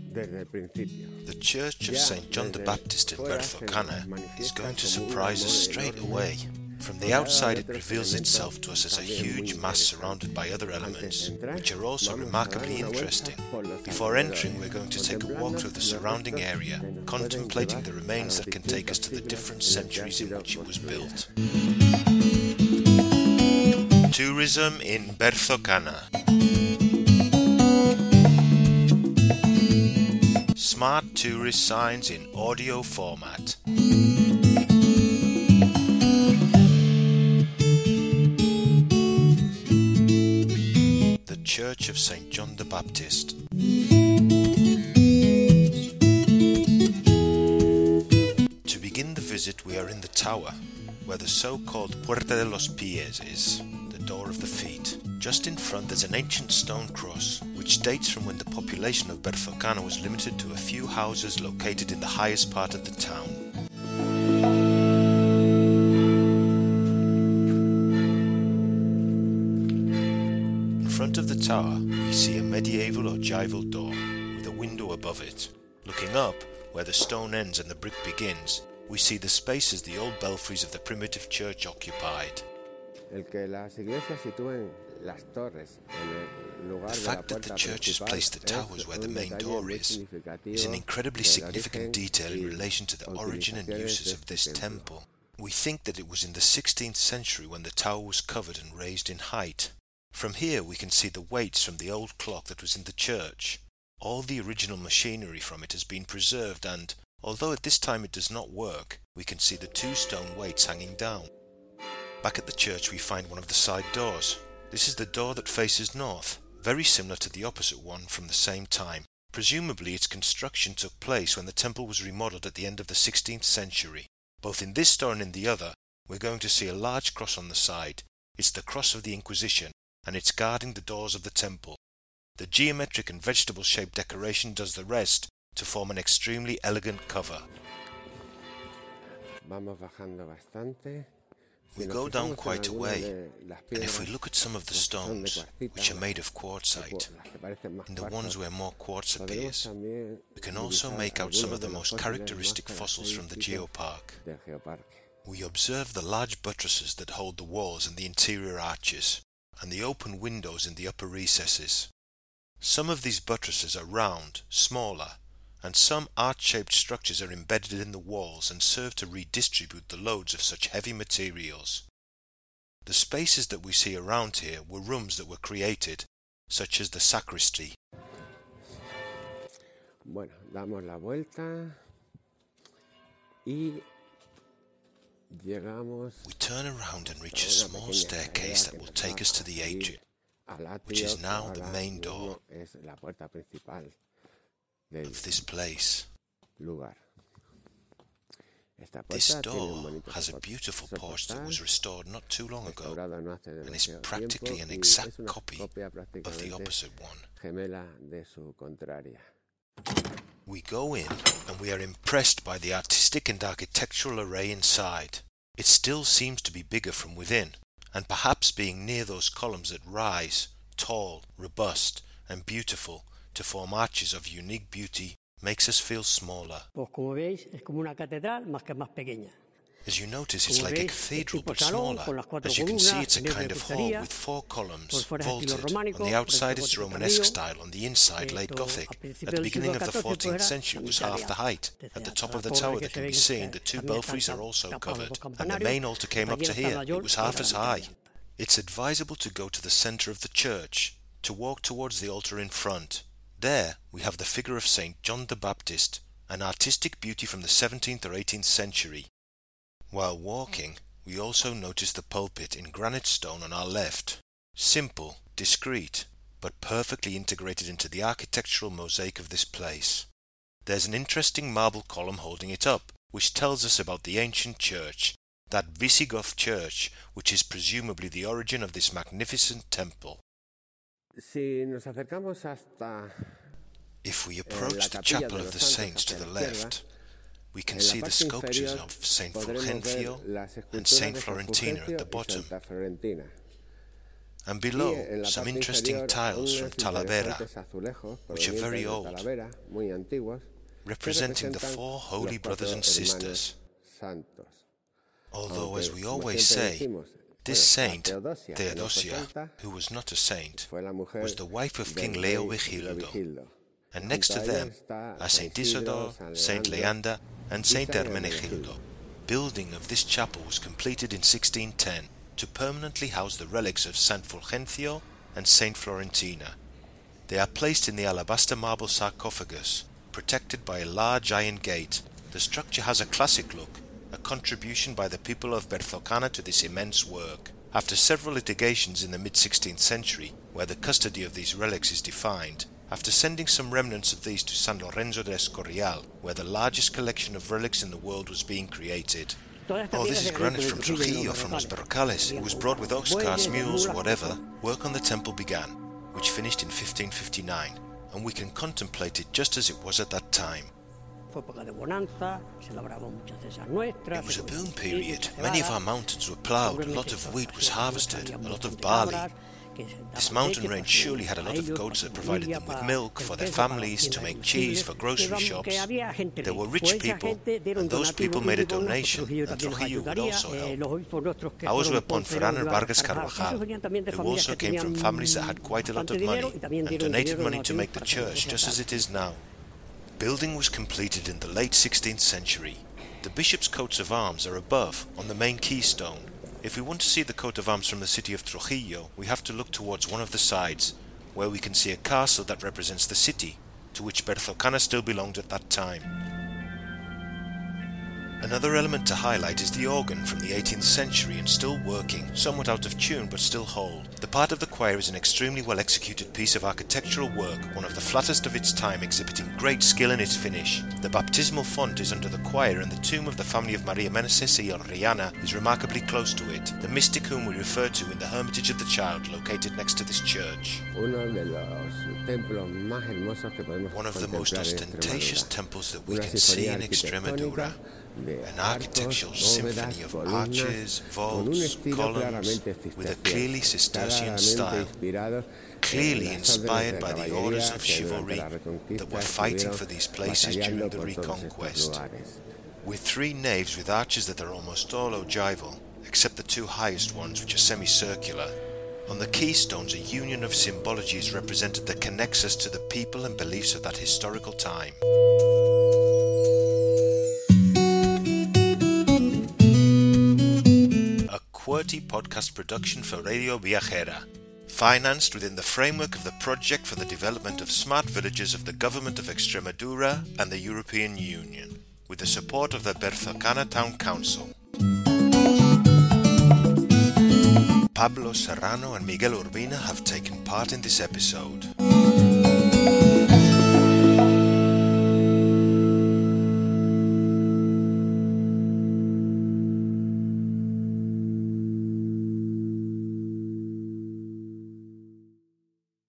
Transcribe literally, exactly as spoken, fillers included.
The Church of Saint John the Baptist in Berzocana is going to surprise us straight away. From the outside it reveals itself to us as a huge mass surrounded by other elements, which are also remarkably interesting. Before entering, we're going to take a walk through the surrounding area, contemplating the remains that can take us to the different centuries in which it was built. Tourism in Berzocana. Smart tourist signs in audio format. The Church of Saint John the Baptist. To begin the visit, we are in the tower, where the so-called Puerta de los Pies is, the door of the feet. Just in front there's an ancient stone cross, which dates from when the population of Berzocana was limited to a few houses located in the highest part of the town. In front of the tower we see a medieval ogival door with a window above it. Looking up, where the stone ends and the brick begins, we see the spaces the old belfries of the primitive church occupied. The fact that the church has placed the towers where the main door is, is an incredibly significant detail in relation to the origin and uses of this temple. We think that it was in the sixteenth century when the tower was covered and raised in height. From here we can see the weights from the old clock that was in the church. All the original machinery from it has been preserved and, although at this time it does not work, we can see the two stone weights hanging down. Back at the church we find one of the side doors. This is the door that faces north, very similar to the opposite one from the same time. Presumably its construction took place when the temple was remodeled at the end of the sixteenth century. Both in this door and in the other, we're going to see a large cross on the side. It's the cross of the Inquisition, and it's guarding the doors of the temple. The geometric and vegetable-shaped decoration does the rest to form an extremely elegant cover. We go down quite a way, and if we look at some of the stones, which are made of quartzite, and the ones where more quartz appears, we can also make out some of the most characteristic fossils from the geopark. We observe the large buttresses that hold the walls and the interior arches, and the open windows in the upper recesses. Some of these buttresses are round, smaller, and some arch-shaped structures are embedded in the walls and serve to redistribute the loads of such heavy materials. The spaces that we see around here were rooms that were created, such as the sacristy. Bueno, damos la vuelta y llegamos. We turn around and reach a small staircase that will take us to the atrium, which is now the main door of this place. This door has a beautiful porch that was restored not too long ago and is practically an exact copy of the opposite one. We go in and we are impressed by the artistic and architectural array inside. It still seems to be bigger from within, and perhaps being near those columns that rise, tall, robust and beautiful, to form arches of unique beauty makes us feel smaller. As you notice, it's like a cathedral but smaller. As you can see, it's a kind of hall with four columns, vaulted. On the outside it's Romanesque style, on the inside late Gothic. At the beginning of the fourteenth century it was half the height. At the top of the tower that can be seen, the two belfries are also covered, and the main altar came up to here. It was half as high. It's advisable to go to the centre of the church, to walk towards the altar in front. There we have the figure of Saint John the Baptist, an artistic beauty from the seventeenth or eighteenth century. While walking, we also notice the pulpit in granite stone on our left. Simple, discreet, but perfectly integrated into the architectural mosaic of this place. There's an interesting marble column holding it up, which tells us about the ancient church, that Visigoth church, which is presumably the origin of this magnificent temple. If we approach the chapel of the saints to the left, we can see the sculptures of Saint Fulgencio and Saint Florentina at the bottom. and below some interesting tiles from Talavera, which are very old, representing the four holy brothers and sisters. Although, as we always say, this saint, Theodosia, who was not a saint, was the wife of King Leovigildo, and next to them are Saint Isidore, Saint Leander, and Saint Hermenegildo. Building of this chapel was completed in sixteen ten to permanently house the relics of Saint Fulgencio and Saint Florentina. They are placed in the alabaster marble sarcophagus, protected by a large iron gate. The structure has a classic look, a contribution by the people of Berzocana to this immense work. After several litigations in the mid-sixteenth century, where the custody of these relics is defined, after sending some remnants of these to San Lorenzo de Escorial, where the largest collection of relics in the world was being created. Oh, this is granite from Trujillo, from Los Berrocales. It was brought with ox carts, mules, whatever. Work on the temple began, which finished in fifteen fifty-nine, and we can contemplate it just as it was at that time. It was a boom period. Many of our mountains were ploughed, a lot of wheat was harvested, a lot of barley. This mountain range surely had a lot of goats that provided them with milk for their families, to make cheese for grocery shops. There were rich people, and those people made a donation, and Trujillo would also help. Ours were Ponferrán and Vargas Carvajal, who also came from families that had quite a lot of money, and donated money to make the church just as it is now. Building was completed in the late sixteenth century. The bishop's coats of arms are above, on the main keystone. If we want to see the coat of arms from the city of Trujillo, we have to look towards one of the sides, where we can see a castle that represents the city, to which Berzocana still belonged at that time. Another element to highlight is the organ from the eighteenth century and still working, somewhat out of tune but still whole. The part of the choir is an extremely well executed piece of architectural work, one of the flattest of its time, exhibiting great skill in its finish. The baptismal font is under the choir, and the tomb of the family of Maria Meneses y Orellana is remarkably close to it, the mystic whom we refer to in the Hermitage of the Child located next to this church. One of the most ostentatious temples that we can see in Extremadura. An architectural symphony of arches, vaults, columns, with a clearly Cistercian style, clearly inspired by the orders of chivalry that were fighting for these places during the Reconquest. With three naves with arches that are almost all ogival, except the two highest ones, which are semicircular. On the keystones, a union of symbology is represented that connects us to the people and beliefs of that historical time. QWERTY podcast production for Radio Viajera, financed within the framework of the Project for the Development of Smart Villages of the Government of Extremadura and the European Union, with the support of the Berzocana Town Council. Pablo Serrano and Miguel Urbina have taken part in this episode.